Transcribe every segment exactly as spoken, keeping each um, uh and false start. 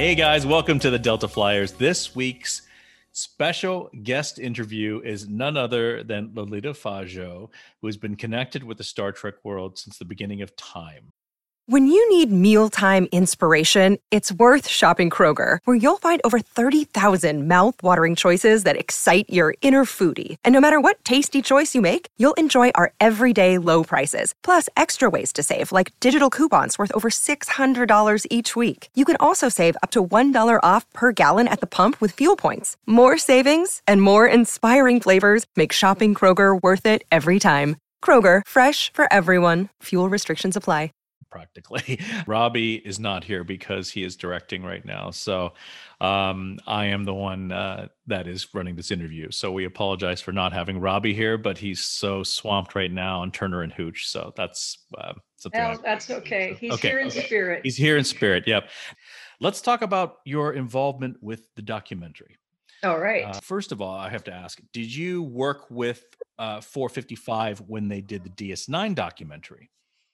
Hey guys, welcome to the Delta Flyers. This week's special guest interview is none other than Lolita Fajo, who has been connected with the Star Trek world since the beginning of time. When you need mealtime inspiration, it's worth shopping Kroger, where you'll find over thirty thousand mouth-watering choices that excite your inner foodie. And no matter what tasty choice you make, you'll enjoy our everyday low prices, plus extra ways to save, like digital coupons worth over six hundred dollars each week. You can also save up to one dollar off per gallon at the pump with fuel points. More savings and more inspiring flavors make shopping Kroger worth it every time. Kroger, fresh for everyone. Fuel restrictions apply. Practically. Robbie is not here because he is directing right now. So um, I am the one uh, that is running this interview. So we apologize for not having Robbie here, but he's so swamped right now on Turner and Hooch. So that's uh, something. Well, I, that's okay. He's okay. here in spirit. He's here in spirit. Yep. Let's talk about your involvement with the documentary. All right. Uh, first of all, I have to ask, did you work with uh, four fifty-five when they did the D S nine documentary?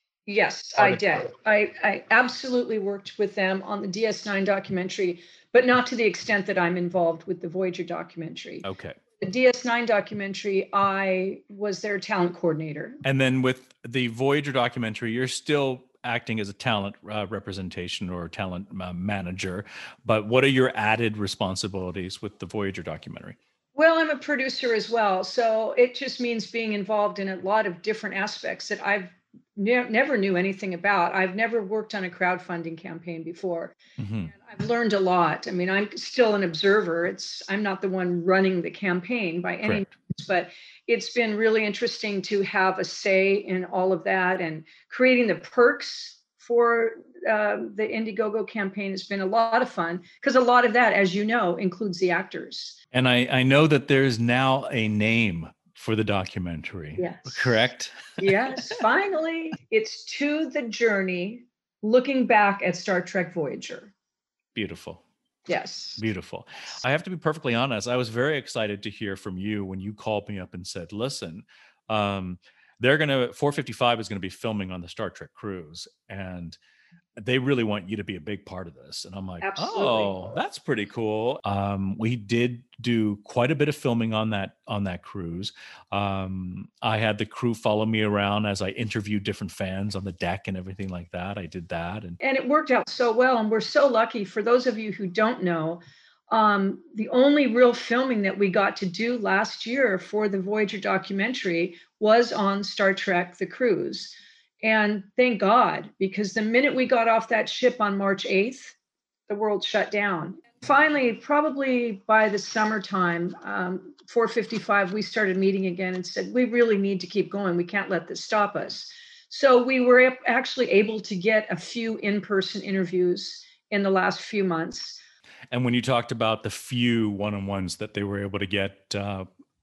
Yes, I did. I, I absolutely worked with them on the D S nine documentary, but not to the extent that I'm involved with the Voyager documentary. Okay. The D S nine documentary, I was their talent coordinator. And then with the Voyager documentary, you're still acting as a talent uh, representation or talent uh, manager, but what are your added responsibilities with the Voyager documentary? Well, I'm a producer as well, so it just means being involved in a lot of different aspects that I've Ne- never knew anything about. I've never worked on a crowdfunding campaign before. Mm-hmm. And I've learned a lot. I mean, I'm still an observer. It's I'm not the one running the campaign by any Correct. means, but it's been really interesting to have a say in all of that, and creating the perks for uh, the Indiegogo campaign has been a lot of fun, because a lot of that, as you know, includes the actors. And I, I know that there's now a name for the documentary. Yes. Correct? Yes, finally. It's To the Journey, looking back at Star Trek Voyager. Beautiful. Yes. Beautiful. I have to be perfectly honest. I was very excited to hear from you when you called me up and said, listen, um, they're going to, four fifty-five is going to be filming on the Star Trek cruise, and they really want you to be a big part of this. And I'm like, Absolutely. Oh, that's pretty cool. Um, we did do quite a bit of filming on that, on that cruise. Um, I had the crew follow me around as I interviewed different fans on the deck and everything like that. I did that. And, and it worked out so well. And we're so lucky. For those of you who don't know, um, the only real filming that we got to do last year for the Voyager documentary was on Star Trek, The Cruise. And thank God, because the minute we got off that ship on March eighth, the world shut down. Finally, probably by the summertime, um, four fifty-five, we started meeting again and said, we really need to keep going. We can't let this stop us. So we were actually able to get a few in-person interviews in the last few months. And when you talked about the few one-on-ones that they were able to get uh,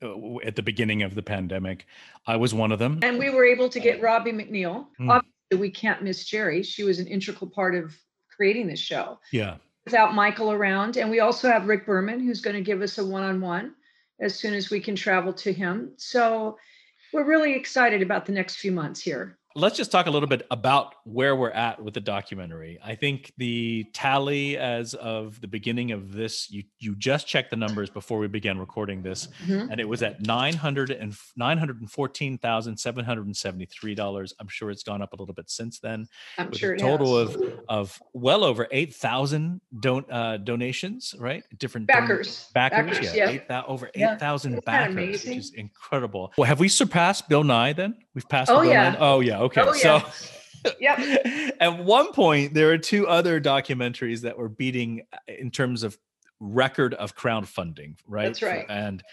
at the beginning of the pandemic, I was one of them. And we were able to get Robbie McNeil. Mm. Obviously, we can't miss Jerry. She was an integral part of creating this show. Yeah. Without Michael around. And we also have Rick Berman, who's going to give us a one-on-one as soon as we can travel to him. So we're really excited about the next few months here. Let's just talk a little bit about where we're at with the documentary. I think the tally as of the beginning of this, you you just checked the numbers before we began recording this, mm-hmm. and it was at nine hundred and nine hundred fourteen thousand seven hundred seventy-three dollars. I'm sure it's gone up a little bit since then. I'm with sure a it total has. of of well over eight thousand don uh, donations, right? Different backers, don- backers, backers, yeah, yeah. eight, that, over yeah. eight thousand backers, amazing? Which is incredible. Well, have we surpassed Bill Nye then? We've passed. Oh the Bill yeah. Nye? Oh yeah. Okay. Oh, yeah. So yep. At one point, there are two other documentaries that were beating in terms of record of crowdfunding, right? That's right. And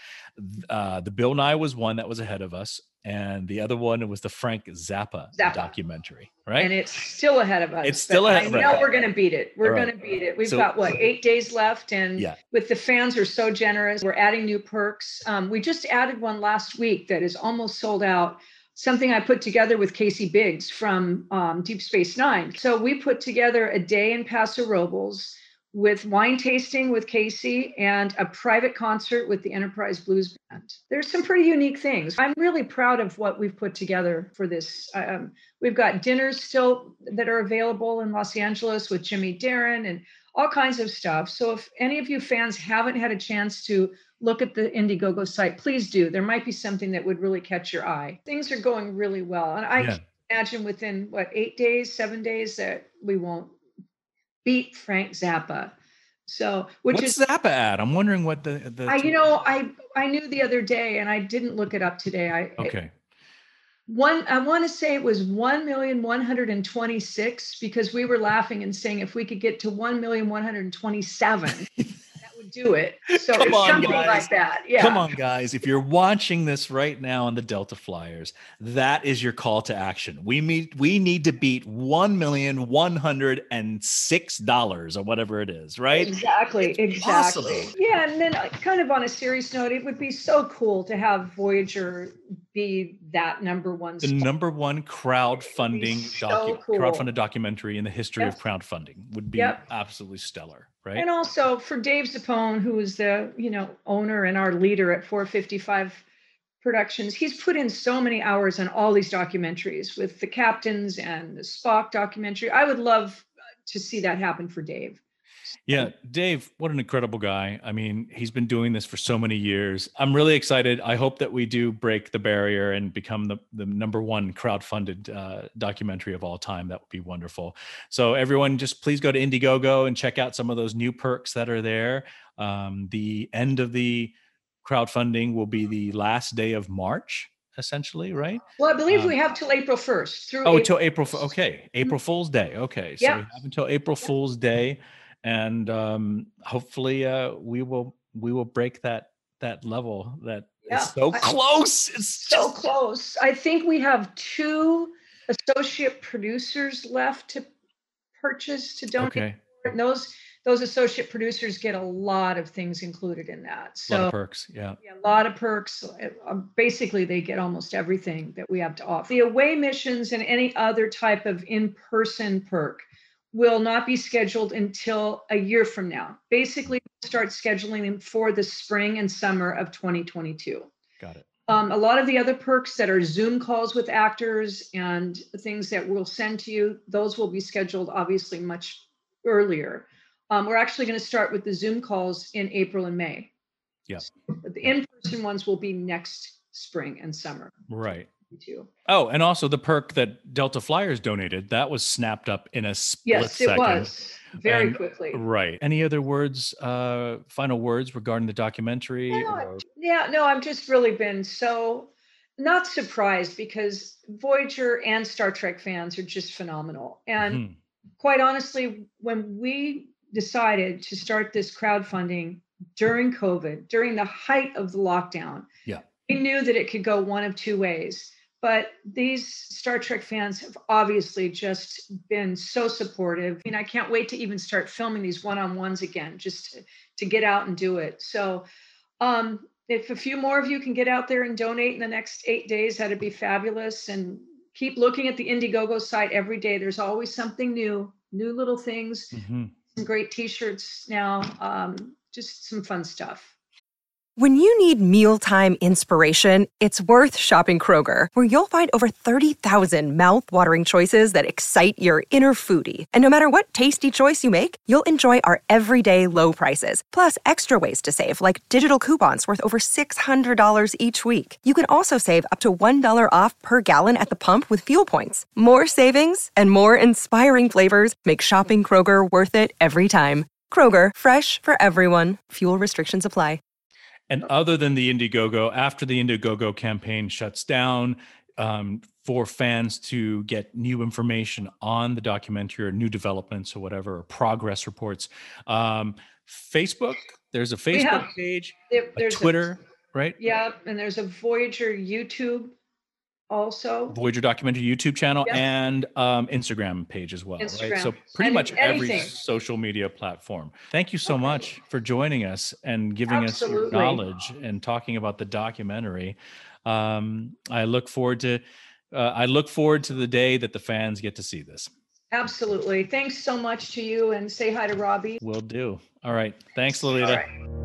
uh, the Bill Nye was one that was ahead of us. And the other one was the Frank Zappa, Zappa. documentary, right? And it's still ahead of us. It's still ahead. I know right. we're going to beat it. We're right. going to beat it. We've so, got, what, eight days left? And yeah. with the fans are so generous. We're adding new perks. Um, we just added one last week that is almost sold out. Something I put together with Casey Biggs from um, Deep Space Nine. So we put together a day in Paso Robles with wine tasting with Casey and a private concert with the Enterprise Blues Band. There's some pretty unique things. I'm really proud of what we've put together for this. Um, we've got dinners still that are available in Los Angeles with Jimmy Darren and all kinds of stuff. So if any of you fans haven't had a chance to look at the Indiegogo site, please do. There might be something that would really catch your eye. Things are going really well. And I Yeah. can imagine within, what, eight days, seven days, that we won't beat Frank Zappa. So, which What's is Zappa at? I'm wondering what the, the I, you know, I I knew the other day, and I didn't look it up today. I okay. One, I want to say it was one million one hundred twenty-six, because we were laughing and saying if we could get to one million one hundred twenty-seven, that would do it. So Come it's on, something guys. like that. Yeah. Come on, guys. If you're watching this right now on the Delta Flyers, that is your call to action. We meet, we need to beat one million one hundred six dollars or whatever it is, right? Exactly. It's exactly. possible. Yeah. And then uh, kind of on a serious note, it would be so cool to have Voyager be that number one. The spot. number one crowdfunding so docu- cool. crowdfunded documentary in the history Yep. of crowdfunding would be Yep. absolutely stellar, right? And also for Dave Zappone, who is the, you know, owner and our leader at four fifty-five Productions, he's put in so many hours on all these documentaries with the captains and the Spock documentary. I would love to see that happen for Dave. Yeah, Dave, what an incredible guy. I mean, he's been doing this for so many years. I'm really excited. I hope that we do break the barrier and become the, the number one crowdfunded uh, documentary of all time. That would be wonderful. So everyone, just please go to Indiegogo and check out some of those new perks that are there. Um, the end of the crowdfunding will be the last day of March, essentially, right? Well, I believe Um, we have till April first. Through Oh, April. till April. f- Okay, April Fool's Day. Okay, so Yeah. we have until April Fool's Day, and um, hopefully, uh, we will we will break that that level that Yeah. is so I- close. It's So just close. I think we have two associate producers left to purchase to donate. okay. And those those associate producers get a lot of things included in that. A lot So of perks. Yeah. yeah, a lot of perks. Uh, Basically, they get almost everything that we have to offer. The away missions and any other type of in-person perk will not be scheduled until a year from now. Basically, we'll start scheduling them for the spring and summer of twenty twenty-two. Got it. Um, a lot of the other perks that are Zoom calls with actors and things that we'll send to you, those will be scheduled obviously much earlier. Um, we're actually going to start with the Zoom calls in April and May. Yeah. But the in-person ones will be next spring and summer. Right. Too. Oh, and also the perk that Delta Flyers donated, that was snapped up in a split Yes, second. it was very And- quickly. Right. Any other words, uh, final words regarding the documentary? No, or- yeah, no, I've just really been so not surprised because Voyager and Star Trek fans are just phenomenal. And Mhm. quite honestly, when we decided to start this crowdfunding during COVID, during the height of the lockdown, Yeah. we knew that it could go one of two ways. But these Star Trek fans have obviously just been so supportive. I mean, I can't wait to even start filming these one-on-ones again, just to, to get out and do it. So um, if a few more of you can get out there and donate in the next eight days, that'd be fabulous. And keep looking at the Indiegogo site every day. There's always something new, new little things, Mhm. some great t-shirts now, um, just some fun stuff. When you need mealtime inspiration, it's worth shopping Kroger, where you'll find over thirty thousand mouth-watering choices that excite your inner foodie. And no matter what tasty choice you make, you'll enjoy our everyday low prices, plus extra ways to save, like digital coupons worth over six hundred dollars each week. You can also save up to one dollar off per gallon at the pump with fuel points. More savings and more inspiring flavors make shopping Kroger worth it every time. Kroger, fresh for everyone. Fuel restrictions apply. And other than the Indiegogo, after the Indiegogo campaign shuts down, um, for fans to get new information on the documentary or new developments or whatever, or progress reports, um, Facebook, there's a Facebook have- page, There- a there's a- Twitter, right? Yeah, and there's a Voyager YouTube also. Voyager Documentary YouTube channel Yep. and um, Instagram page as well, right? Instagram. So pretty And much every anything. social media platform. Thank you so much for joining us and giving us your Absolutely. knowledge and talking about the documentary. Um, I look forward to uh, I look forward to the day that the fans get to see this. Absolutely. Thanks so much to you, and say hi to Robbie. Will do. All right. Thanks, All Lolita. right.